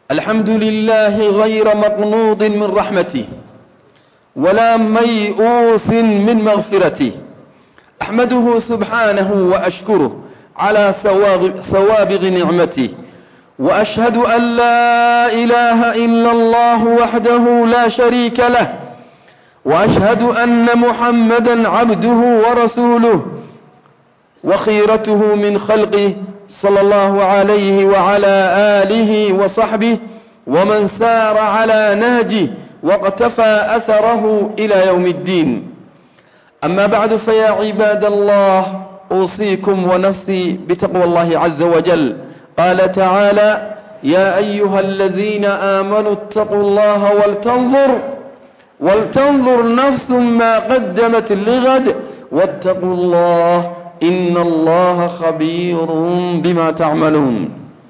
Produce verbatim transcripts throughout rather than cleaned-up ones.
الحمد لله غير مقنوط من رحمته ولا ميؤوس من مغفرته، أحمده سبحانه وأشكره على سوابغ نعمته، وأشهد أن لا إله إلا الله وحده لا شريك له، وأشهد أن محمدا عبده ورسوله وخيرته من خلقه صلى الله عليه وعلى آله وصحبه ومن سار على نهجه واقتفى أثره إلى يوم الدين. أما بعد، فيا عباد الله، أوصيكم ونفسي بتقوى الله عز وجل. قال تعالى: يا أيها الذين آمنوا اتقوا الله ولتنظر ولتنظر نفس ما قدمت لغد واتقوا الله إن الله خبير بما تعملون.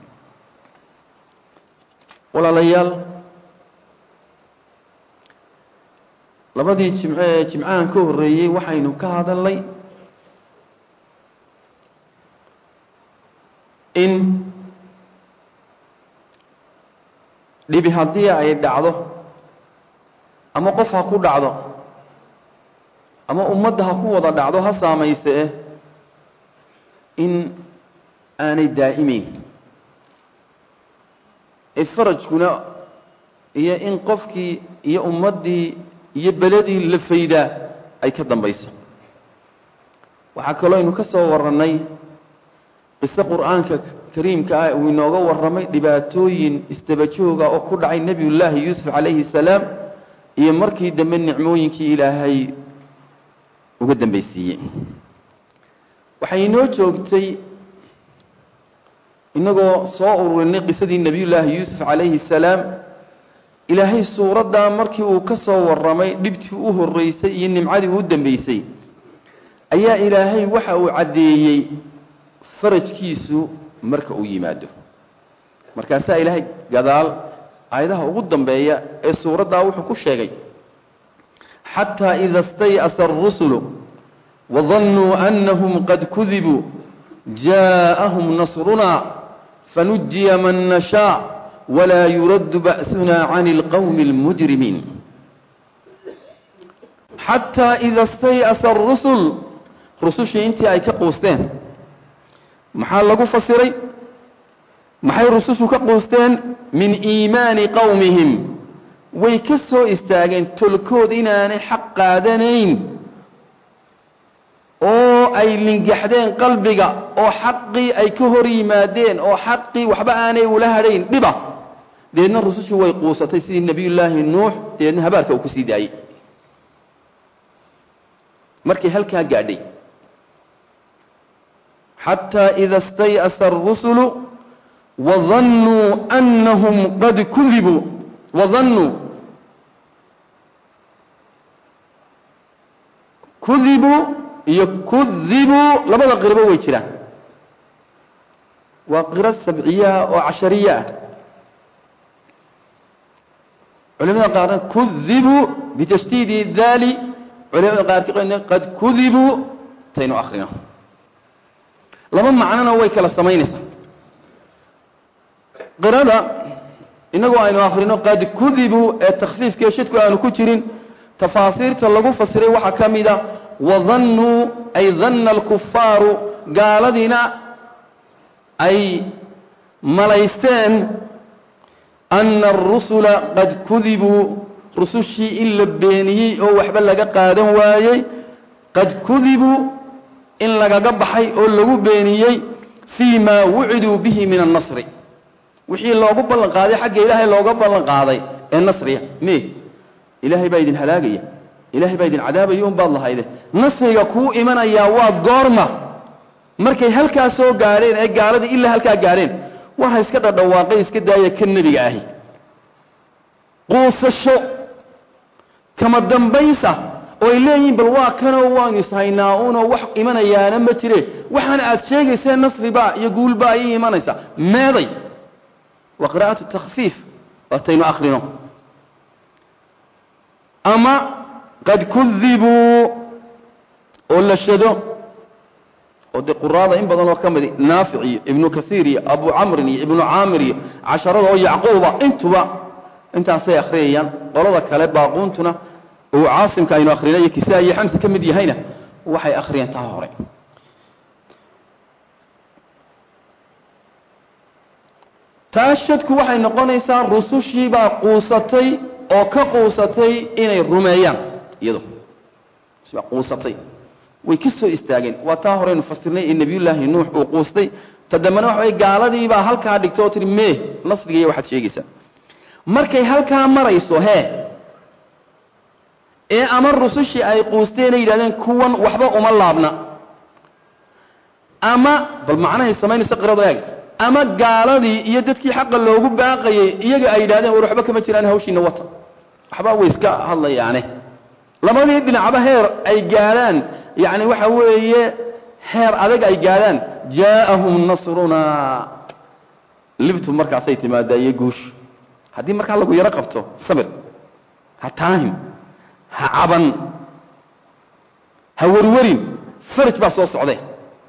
walaalayaal, labadii jimce ee jimcahan ka horeeyay waxaynu ka hadalnay in dhibi haddii ay dhacdo ama qof ha ku dhacdo ama ummadda ha ku wada dhacdo ha saamayse eh in aanay daa'imayn, ee farajkuna iyo in qofkii iyo ummaddii iyo beledii la faydaa ay ka dambayso. waxaa kaloo aynu ka soo warrannay qiso qur'aanka kariimka ah uu inooga warramay dhibaatooyin isdabajooga oo ku dhacay nebiyullaahi yuusuf calayhi salaam iyo markii dambe nicmooyinkii ilaahay uga dambaysiiyey. waxay inoo joogtay inagoo soo ururinay qisadii nebiyullaahi yuusuf calayhi salaam. ilaahay suuraddaa markii uu ka soo warramay dhibtii u horraysay iyo nimcadii u dambaysay ayaa ilaahay waxa uu caddeeyey farajkiisu marka uu yimaado. markaasaa ilaahay gadaal aayadaha ugu dambeeya ee suuraddaa wuxuu ku sheegay: xataa ida stay'asa arusulu wadannuu annahum qad kudibuu jaa'ahum nasrunaa fanujiya man nashaa walaa yuraddu ba'sunaa cani alqawmi almujrimiin. xataa ida stay'asa arusul, rusushii intii ay ka quusteen. maxaa lagu fasiray? maxay rusushu ka quusteen? min iimaani qowmihim, way ka soo istaageen tolkood inaanay xaq qaadanayn oo ay lingaxdeen qalbiga oo xaqii ay ka hor yimaadeen oo xaqii waxba aanay ula hadhayn dhiba. deedna rusushu way quusatay sidii nebiyullaahi nuux, deedna habaarka uu ku sii daayey. markay halkaa gaadhay xataa ida stay'asa arusulu wadannuu annahum qad kudibuu. wadannuu kudibuu iyo kudibuu labada qirabo way jiraan. waa qiro sabciyaha oo cashariye ah. culimada qaarna kudibuu bitashdiidi daali, culimada qaarkiina qad kudibuu taynu akhrino. laba macnona way kala samaynaysaa. qirada inagoo aynu akhrino qad kudibuu ee takhfiifkee shidku aanu ku jirin, tafaasiirta lagu fasiray waxaa ka mida wadannuu ay danna alkufaaru, gaaladiina ay malaysteen anna arusula qad kudibuu, rusushii in la beeniyey oo waxba laga qaadan waayey. qad kudibuu in lagaga baxay oo lagu beeniyey fii maa wuciduu bihi min annasri, wixii loogu ballan qaaday xagga ilaahay looga ballan qaaday ee nasriya. me ilaahay baa idin halaagaya, ilaahay baa idin cadaabaya un baad lahayde. nasriga kuu imanayaa waa goorma? markay halkaa soo gaadheen ee gaaladii ilaa halkaa gaadheen, waxa iska dhadhawaaqay iska daaya ka nebiga ahi. quusasho kama dambaysa oo ay leeyihiin bal waa kanoo waanu ishaynaa unoo wax imanayaana ma jire, waxaana aad sheegaysee nasribaa iyo guulbaa ayay imanaysaa. meeday waa qiraa'atu takhfiif waataynu akhrino. ama qad kudibuu oo la shado ودي قرادة إن بدنوا كمدي نافعي ابن كثير أبو عمرو ابن عامر عشرة يعقوب أنتوا بقى أنت عصي أخريا قالوا ذا كلام باقونتنا وعاصم كانوا أخرين كسائي حمس كمدي هنا وحي أخرين تهورين taashadku waxay noqonaysaa rusushii baa quusatay oo ka quusatay inay rumeeyaan iyadoo sida quusatay way ka soo istaageen waa taa horeen fasirnay in nabiyullaahi nuux uu quustay tadamana waxay gaaladii baa halka dhigtoo tiri mee nasriga waxaad sheegaysaa markay halka marayso he ee amar rusushii ay quusteen ay yiraahdeen kuwan waxba uma laabna ama bal macnahay sameynaysa qirado eeg ama gaaladii iyo dadkii xaq loogu baaqayay iyaga ay yiraahdeen war waxba kama jiraan hawshiina wata waxba way iska hadlayaane labadii dhinacba heer ay gaaraan yaani waxa weeye heer adag ay gaaraan jaahum nasruna libtu markaas ay timaadayay guush hadii marka lagu yara qabto sabir ha taahim ha caban ha warwarin farj baa soo socday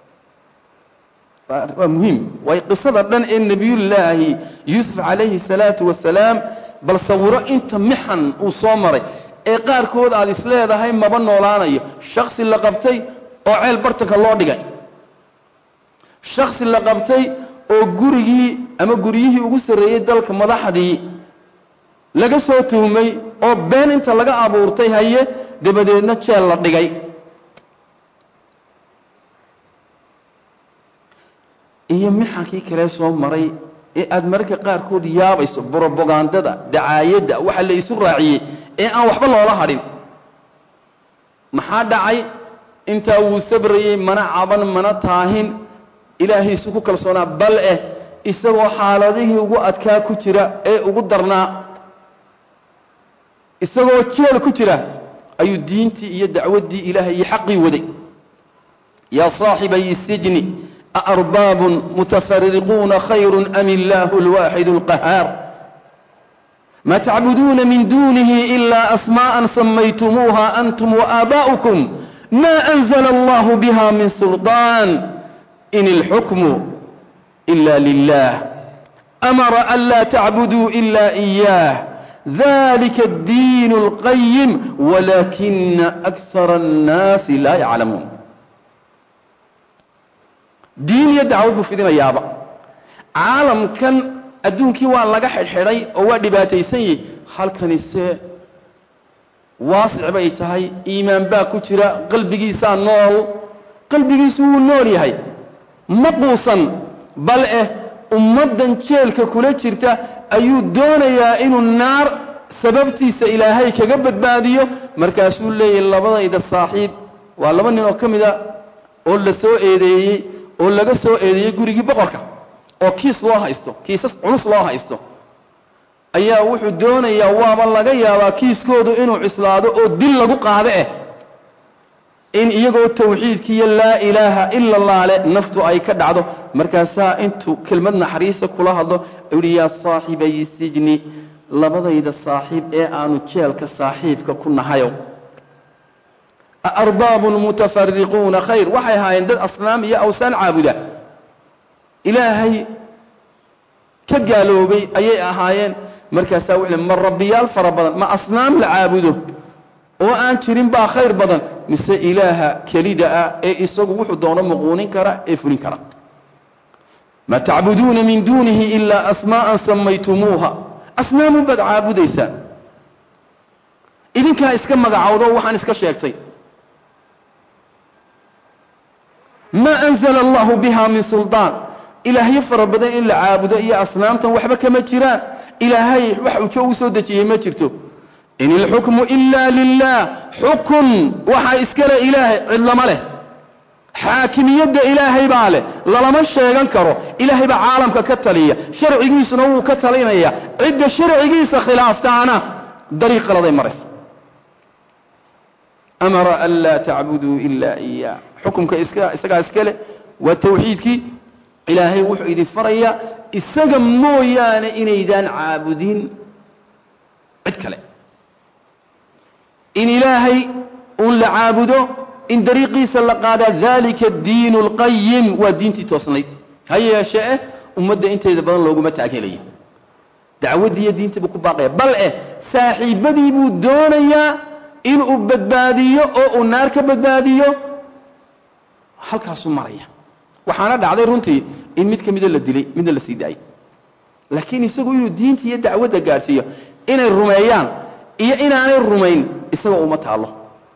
ومهم وقصة دن النبي الله يوسف عليه الصلاة والسلام بل صورة انت محن وصامري اقار كود على الإسلام هاي ما بنو لاني شخص اللي قبتي او عيل برتك الله دقاي شخص اللي قبتي او قريه اما قريه وقصر يدالك مضحدي لقى صوتهمي او بين انت لقى عبورتي هاي دبدينا تشال الله دقاي iyo mixankii kale soo maray ee aad marka qaar kood yaabayso propagandada dacaayada waxa la isu raaciyay ee aan waxba loola hadin maxaa dhacay inta uu sabriyay mana caban mana taahin ilaahay isku kalsoona bal eh isagoo xaaladihii ugu adkaa ku jira ee ugu darnaa isagoo jeel ku jira ayuu diintii iyo dacwadii ilaahay iyo xaqii waday ya saaxibi sijni أأرباب متفرقون خير أم الله الواحد القهار ما تعبدون من دونه إلا أسماء سميتموها أنتم وآباؤكم ما أنزل الله بها من سلطان إن الحكم إلا لله أمر ألا تعبدوا إلا إياه ذلك الدين القيم ولكن أكثر الناس لا يعلمون diin iyo dacwad fidina yaaba caalamkan adduunkii waa laga xidhxidhay oo waa dhibaataysan yahay halkani se waasic bay tahay iimaan baa ku jira qalbigiisa nool qalbigiisu wuu nool yahay ma quusan bal eh ummadan jeelka kula jirta ayuu doonayaa inuu naar sababtiisa ilaahay kaga badbaadiyo markaasuu leeyahay labadayda saaxiib waa laba nin oo kamida oo la soo eedeeyay oo laga soo eedeeyay gurigii boqorka oo kiis loo haysto kiisas culus loo haysto ayaa wuxuu doonayaa waaba laga yaabaa kiiskoodu inuu cislaado oo dil lagu qaado eh in iyagoo tawxiidkiiyo laa ilaaha ila allah le naftu ay ka dhacdo markaasaa intuu kelmad naxariisa kula hadlo yidhi yaa saaxibay sijni labadayda saaxiib ee aanu jeelka saaxiibka ku nahayo أرباب متفرقون خير وحي هاي دد أصنام يا أوسان عابدة إلهي كقالوا بي أي أهايين مركز سوي من ربيال فربضا ما أصنام لعابده وأن ترين با خير بدن مثل إلها كليدا إيه إسوق وحو دون مقونين كرا إفرين كرا ما تعبدون من دونه إلا أسماء سميتموها أصنام بد عابديسا إذن كان إسكا مقعوضا وحان إسكا شيكتي ما أنزل الله بها من سلطان إلهي فربدا إلا عابدا إيا أصنامتا وحبك ما جران إلهي وحو جو سودتي ما جرتو إن الحكم إلا لله حكم وحا إسكال إلهي إلا ماله حاكم يد إلهي باله لما الشيغان كرو إلهي بعالمك كتلية شرع جيس نو كتلينية عد شرع جيس خلاف تانا دريق لضي مرس أمر ألا تعبدوا إلا إياه حكمك إسكا إسكاله والتوحيدك إلهي وحو إذي فريا إسكا مويان إنيدان عابدين عدكله إن إلهي أن لعابده إن دريقي سلقاد ذلك الدين القيم ودينتي تصنيد هيا شيء أمد أنت إذا بدل لو قمت أكليه دعوة دي دينتي بكو باقية بل إيه saaxiibadii buu doonayaa inuu badbaadiyo oo uu naar ka badbaadiyo halkaasuu maraya waxaana dhacday runtii in mid ka mida la dilay midna la sii daayay laakiin isagu inuu diinta iyo dacwadda gaarsiiyo inay rumeeyaan iyo inaanay rumayn isaga uma taalo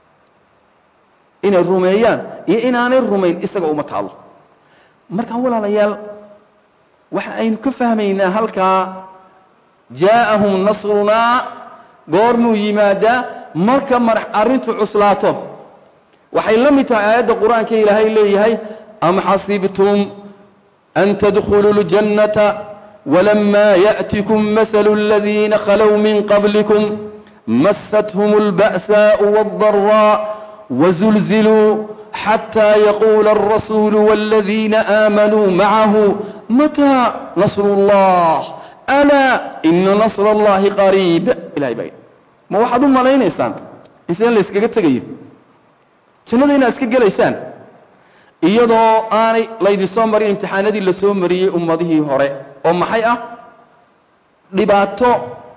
inay rumeeyaan iyo inaanay rumayn isaga uma taalo marka walaalayaal waxa aynu ka fahmaynaa halkaa jaa'ahum nasrunaa goormuu yimaadaa marka madax arrintu cuslaato waxay la mid tahay aayadda qur-aanka ilaahay leeyahay am xasibtum an tadkhuluu ljannata walamaa ya'tikum mathalu aladiina khalow min qablikum massathum alba'saa'u waaddaraa wazulziluu xataa yaquula alrasuulu waaladiina aamanuu macahu mataa nasru llah ألا إن نصر الله قريب إلهي باين ما واحد ما لين إنسان إنسان ليس كجت جيد شنو ذي ناس كجلا إنسان إيضا أنا لا يدسون مري امتحانات اللي سوم مري أمضيه هراء أم حياة لباتو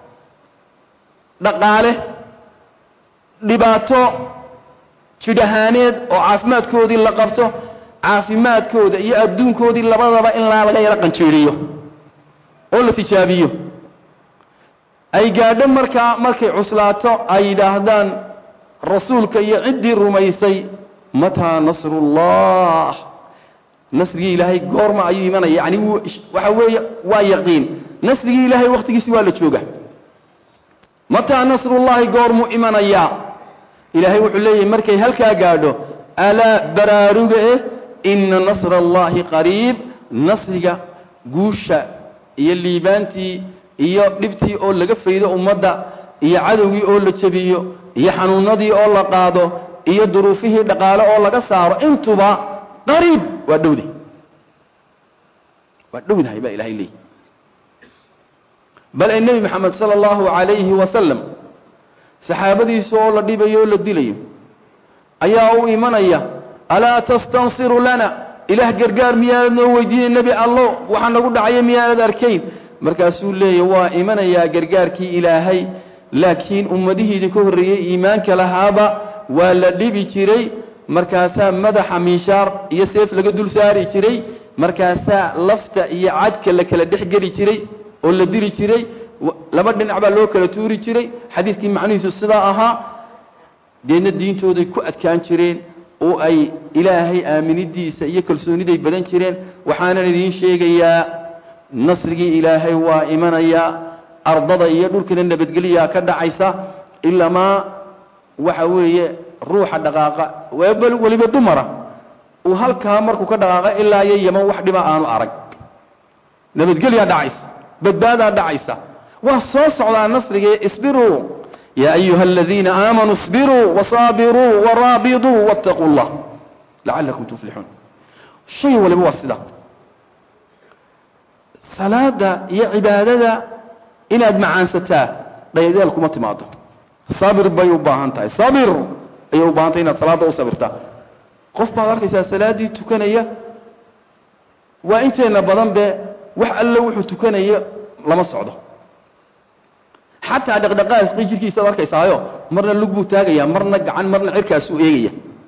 دقالة لباتو شدهانيد أو عافمات كودي اللي قبته عافمات كود يأدون كودي اللي بضرب إلا على غير قنشيريه oo la tijaabiyo ay gaadho marka markay cuslaato ay yiraahdaan rasuulka iyo cidii rumaysay mata nasrullah nasriga ilaahay goorma ayuu imanaya yani waxa weeye waa yaqiin nasriga ilaahay waqtigiisa waa la jooga mata nasrullah goormu imanaya ilaahay wuxuu leeyahay markay halka gaadho ala baraaruga inna nasrallahi qariib nasriga guusha iyo liibaantii iyo dhibtii oo laga faydo ummadda iyo cadowgii oo la jabiyo iyo xanuunadii oo la qaado iyo duruufihii dhaqaale oo laga saaro intuba qariib waa dhowdi waa dhowdahay baa ilaahay leeyahay bal nabi maxamed sallallahu alayhi wa sallam saxaabadiisu oo la dhibayo oo la dilayo ayaa u imanaya ala tastansiru lana ilaah gargaar miyaanad noo weydiinay nabi allo waxa nagu dhacay miyaanad arkayn markaasuu leeyahay waa imanayaa gargaarkii ilaahay laakiin ummadihiidii ka horreeyay iimaanka lahaaba waa la dhibi jiray markaasaa madaxa miishaar iyo seef laga dul saari jiray markaasaa lafta iyo cadka la kala dhex geli jiray oo la diri jiray laba dhinac baa loo kala tuuri jiray xadiidkii macnihiisu sidaa ahaa deedna diintooday ku adkaan jireen oo ay ilaahay aaminidiisa iyo kalsooniday badan jireen waxaana idin sheegayaa nasrigi ilaahay waa imanaya ardada iyo dhulkana nabadgeliya ka dhacaysa illa ma waxa weeye ruuxa dhaqaaqa waliba dumara oo halka markuu ka dhaqaaqa ilaa yaman wax dhiba aanu arag nabadgeliya dhacaysa badbaada dhacaysa waa soo socdaa nasriga isbiru يا أيها الذين آمنوا اصبروا وصابروا ورابطوا واتقوا الله لعلكم تفلحون شيء ولا بواسطة صلاة يا عبادة إن أدمع عن ستاه لا يدالكم أتماده صابر بيوباهنتاي صابر أيوباهنتين الصلاة وصبرتها قف بعضك إذا صلاة دي تكنية وإنت نبضن به وح الله وح تكنية لما صعده حتى دقدقات قيجركيسا warkaysayo marna lugbu taagaya marna gacan marna cirkaas u eegaya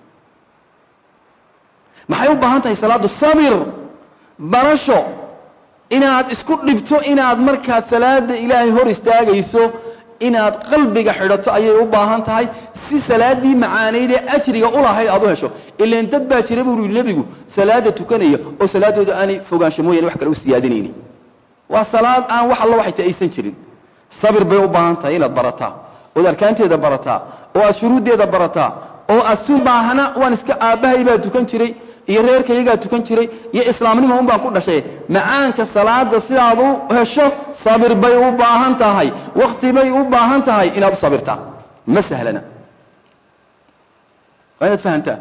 maxay u baahan tahay salaadu sabir barasho inaad isku dhibto inaad markaa salaada ilaahay hor istaagayso inaad qalbiga xidhato ayay u baahan tahay si salaadii macaaneyde ajriga u lahayd aad u hesho ileen dad baa jira buu nabigu salaada tukanaya oo salaadooda aanay fogaansho mooyeen wax kale u siyaadinayni waa salaad aan wax alla waxay taaysan jirin sabir bay u baahan tahay inaad barataa oo arkaanteeda barataa oo ashuruudeeda barataa oo asubahana waan iska aabahay baa tukan jiray iyo reerkayga tukan jiray iyo islaamnimo un baan ku dhashay macaanka salaada sidaad u hesho sabir bay u baahan tahay waqti bay u baahan tahay inaad sabirtaa ma sahlana waad fahantaa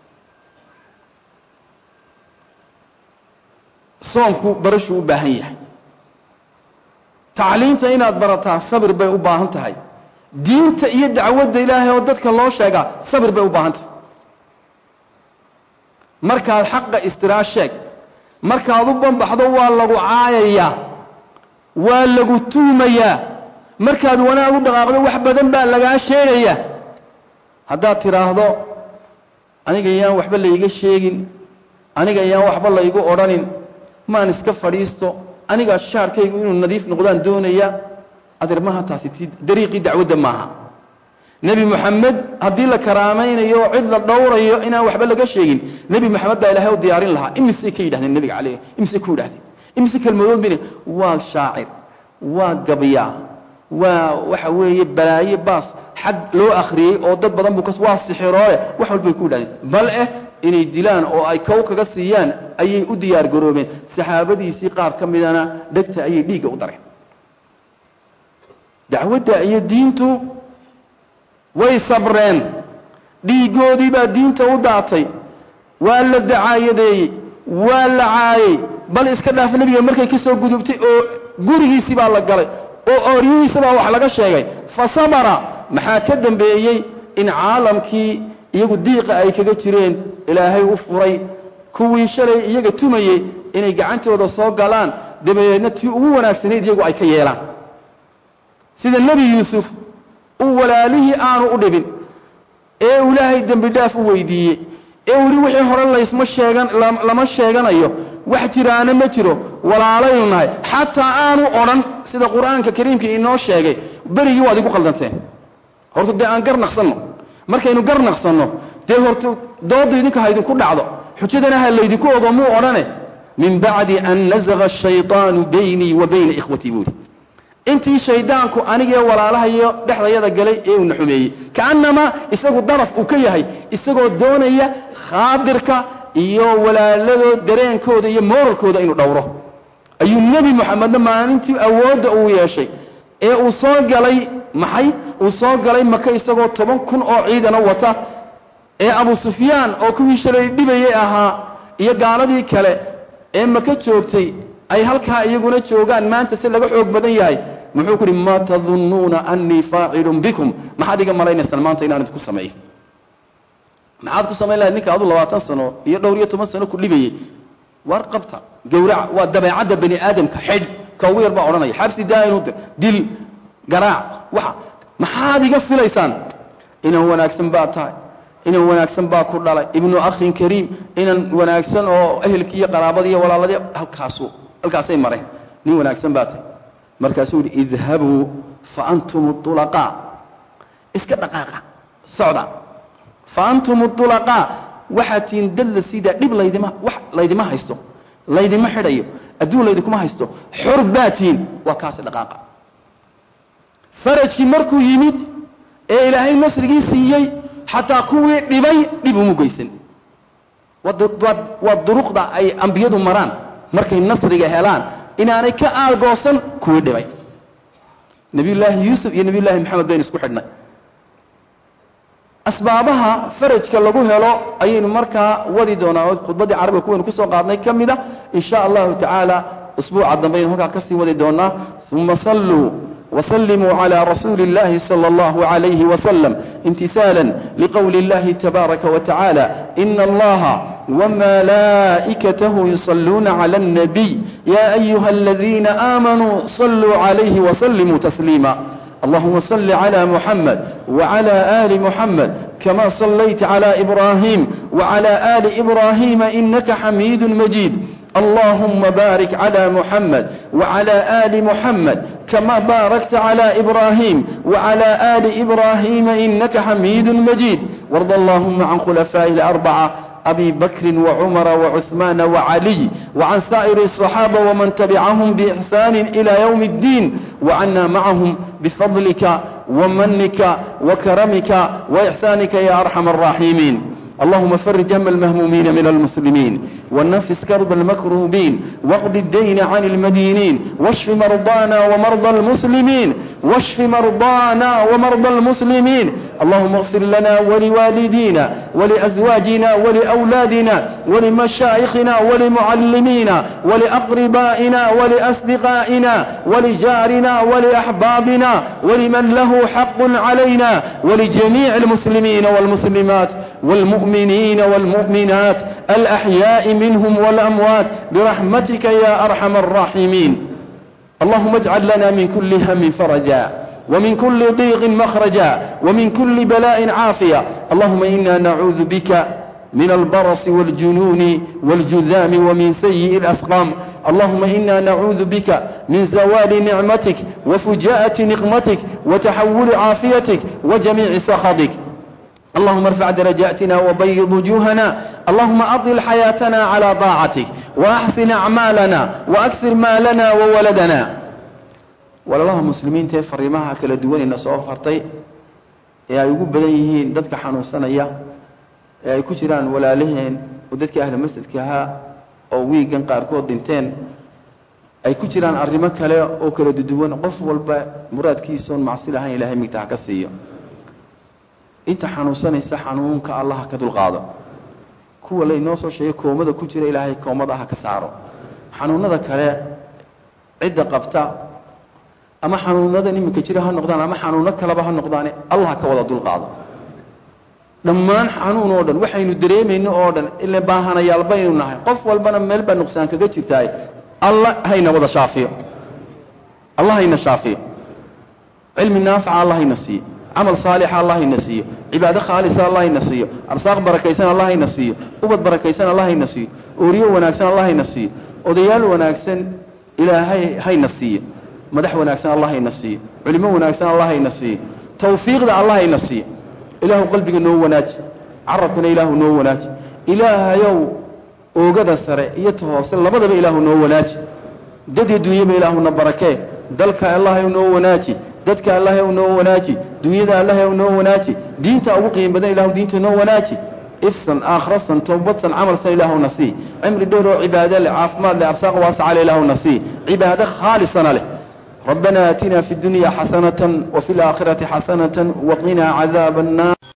soonku barashu u baahan yahay تعليمته إن أدبرتها صبر بأوباهنتها دينته إيه دعوة إلهي ودتك الله شجع صبر بأوباهنته markaad xaqa istiraa sheeg markaad u banbaxdo waa lagu caayayaa waa lagu tuumayaa markaad wanaag u dhaqaaqdo wax badan baa lagaa sheegayaa haddaad tiraahdo aniga yaan waxba layga sheegin aniga yaan waxba laygu odhanin maan iska fadhiisto aniga shaarkaygu inuu nadiif noqdaan doonaya adeermaha taasi dariiqii dacwadda maaha nebi moxamed haddii la karaamaynayo cid la dhowrayo inaan waxba laga sheegin nebi moxamed baa ilaahay u diyaarin lahaa imisay ka yidhahdeen nebiga calayh imisay ku yidhahdeen imise kelmadood bine waa shaacir waa gabyaa waa waxa weeye balaaye baas xag loo akhriyey oo dad badan buu kas waa sixiroole wax walbay ku yidhahdeen bal eh inay dilaan oo ay kow kaga siiyaan ayay u diyaar garoobeen saxaabadiisii qaar ka midana dhegta ayay dhiigga u dareen dacwadda iyo diintu way sabreen dhiiggoodii baa diinta u daatay waa la dacaayadeeyey waa la caayey bal iska dhaaf nebiga markay ka soo gudubtay oo gurigiisii baa la galay oo ooryihiisa baa wax laga sheegay fa sabara maxaa ka dambeeyey in caalamkii iyagu diiqa ay kaga jireen ilaahay u furay kuwii shalay iyaga tumayey inay gacantooda soo galaan dabadeedna tii ugu wanaagsanayd iyagu ay ka yeelaan sida nebi yuusuf uu walaalihii aanu u dhibin ee uu ilaahay dembi dhaaf u weydiiyey ee weli wixii hore laysma sheegan lama sheeganayo wax jiraana ma jiro walaalaynu nahay xataa aanu odhan sida qur'aanka kariimka inoo sheegay berigii waad igu qaldanteen horta dee aan gar naqsanno markaynu gar naqsanno dee horta doodda idinka ha idinku dhacdo xujadana ha laydinku ogo muu odhane min bacdi an nazaga ashayطaanu baynii wa bayna ikhwatii buuli intii shaydaanku anigee walaalahayo dhexdayada galay ee uu naxumeeyey kaannamaa isagu daraf uu ka yahay isagoo doonaya khaadirka iyo walaaladooda dareenkooda iyo mooralkooda inuu dhowro ayuu nebi moxamedna maalintii awoodda uu yeeshay ee uu soo galay maxay uu soo galay maka isagoo toban kun oo ciidana wata ee abu sufyaan oo kuwii shalay dhibayey ahaa iyo gaaladii kale ee maka joogtay ay halkaa iyaguna joogaan maanta si laga xoog badan yahay muxuu ku yidhi maa tadunnuuna annii faacilun bikum maxaad iga malaynaysaan maanta inaan idinku sameeyo maxaad ku samayn lahayd ninka adu labaatan sano iyo dhowr iyo toban sano ku dhibayey war qabta gawrac waa dabeecadda bani aadamka xidh ka ugu yar baa odhanaya xabsi daa'inu dir dil garaac waxa maxaad iga filaysaan inaan wanaagsan baa tahay inaan wanaagsan baa ku dhalay ibnu akhin kariim inaan wanaagsan oo ehelkii iyo qaraabadii iyo walaaladii halkaasu halkaasay mareen nin wanaagsan baa tahay markaasuu yidhi idhabuu fa antum tulaqaa iska dhaqaaqa socda fa antum tulaqaa waxaad tihiin dad la siidaa dhib laydima wax laydima haysto laydima xidhayo adduun laydinkuma haysto xor baa tihiin waa kaasi dhaqaaqa farajkii markuu yimid ee ilaahay nasrigii siiyey xataa kuwii dhibay dhib umu geysan waa duruqda ay ambiyadu maraan markay nasriga helaan inaanay ka aalgoosan kuwii dhibay nebiyullaahi yuusuf iyo nebiyullaahi maxamed baynu isku xidhnay asbaabaha farajka lagu helo ayaynu markaa wadi doonaa oo khudbaddii carabiga kuwaynu ku soo qaadnay ka mida in sha allahu tacaala usbuuca dambaynu halkaa ka sii wadi doonaa uma salluu وسلموا على رسول الله صلى الله عليه وسلم امتثالا لقول الله تبارك وتعالى إن الله وملائكته يصلون على النبي يا أيها الذين آمنوا صلوا عليه وسلموا تسليما اللهم صل على محمد وعلى آل محمد كما صليت على إبراهيم وعلى آل إبراهيم إنك حميد مجيد اللهم بارك على محمد وعلى آل محمد كما باركت على إبراهيم وعلى آل إبراهيم إنك حميد مجيد وارض اللهم عن خلفائه الأربعة أبي بكر وعمر وعثمان وعلي وعن سائر الصحابة ومن تبعهم بإحسان إلى يوم الدين وعنا معهم بفضلك ومنك وكرمك وإحسانك يا أرحم الراحمين اللهم فرج هم المهمومين من المسلمين ونفس كرب المكروبين واقض الدين عن المدينين واشف مرضانا ومرضى المسلمين واشف مرضانا ومرضى المسلمين اللهم اغفر لنا ولوالدينا ولأزواجنا ولأولادنا ولمشايخنا ولمعلمينا ولأقربائنا ولأصدقائنا ولجارنا ولأحبابنا ولمن له حق علينا ولجميع المسلمين والمسلمات والمؤمنين والمؤمنات الأحياء منهم والأموات برحمتك يا أرحم الراحمين. اللهم اجعل لنا من كل هم فرجا ومن كل ضيق مخرجا ومن كل بلاء عافية. اللهم إنا نعوذ بك من البرص والجنون والجذام ومن سيء الأسقام. اللهم إنا نعوذ بك من زوال نعمتك وفجاءة نقمتك وتحول عافيتك وجميع سخطك. اللهم ارفع درجاتنا وبيض وجوهنا. اللهم أطل حياتنا على طاعتك وأحسن أعمالنا وأكثر مالنا وولدنا. والله مسلمين تفرمها كلا دوان الناس أفرتي يا يقول بديهين دتك حنون سنة يا كجران ولا لهن ودتك أهل مسجد كها أو ويجن قاركود دينتين أي كجران أرمك لا أو كلا دوان قف والب مراد كيسون مع سلاحين إلهي متعكسية. أنت حنون سنة سحنونك الله كدل قاضي كوا لي نوصل شيء كومة كجرا إلهي كومة ده كسعره حنون هذا كلا عدة قبتا أما حنونada nimika jira ha noqdaan ama xanuuno kala ha noqdaan Allah ka wada dul qaado dhamaan xanuun oo dhan waxaynu dareemayno oo dhan ilaa baahanayaal baynu nahay qof walbana meel ba nuqsaan kaga jirtay Allah hayna wada shaafiyo Allah hayna shaafiyo cilmi naafic Allah hayna siiyo amal saalix Allah hayna siiyo cibaado khaalisa Allah hayna siiyo arsaaq barakaysan Allah hayna siiyo ubad barakaysan Allah hayna siiyo ooriyo wanaagsan Allah hayna siiyo odayaal wanaagsan ilaahay hayna siiyo madax wanaagsan Allah hayna siiyo culimo wanaagsan Allah hayna siiyo tawfiiqda Allah hayna siiyo ilaahu qalbiga noo wanaaji carabkana ilaahu noo wanaaji ilaahayow oogada sare iyo toose labadaba ilaahu noo wanaaji dadii dunyada ilaahu na barakee dalka Allah noo wanaaji dadka Allah noo wanaaji dunyada Allah noo wanaaji diinta ugu qiimo badan ilaahu diinta noo wanaaji ifsan aakhirasan tawbatan amalsan ilaahu nasi amri dhooro cibaado le caafimaad le arsaaq waasic ilaahu nasi cibaado khaalisana leh. ربنا آتنا في الدنيا حسنة وفي الآخرة حسنة وقنا عذاب النار.